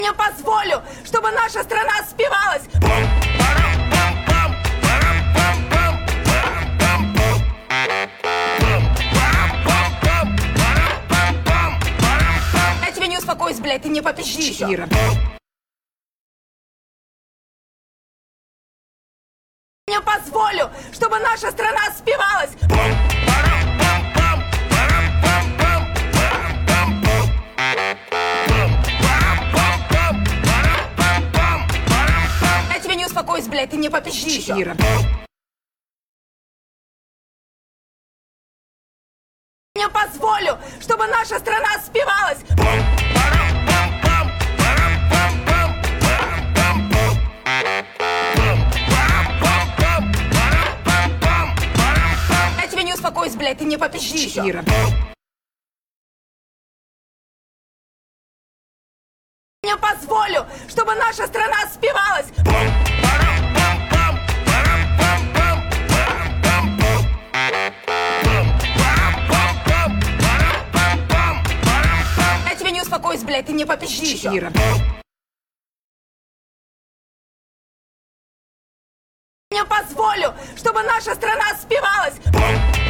Не позволю, чтобы наша страна спивалась. Я тебе не успокоюсь, блядь, ты мне попищи еще. Не позволю, чтобы наша страна спивалась. Я тебе не успокоюсь, блядь, ты мне попищи еще. Не позволю, чтобы наша страна спивалась. Я тебе не успокоюсь, блядь, ты мне попищи еще. Не позволю, чтобы наша страна спивалась. Я тебе не успокоюсь, блядь, ты мне попищи еще. Не позволю, чтобы наша страна спивалась.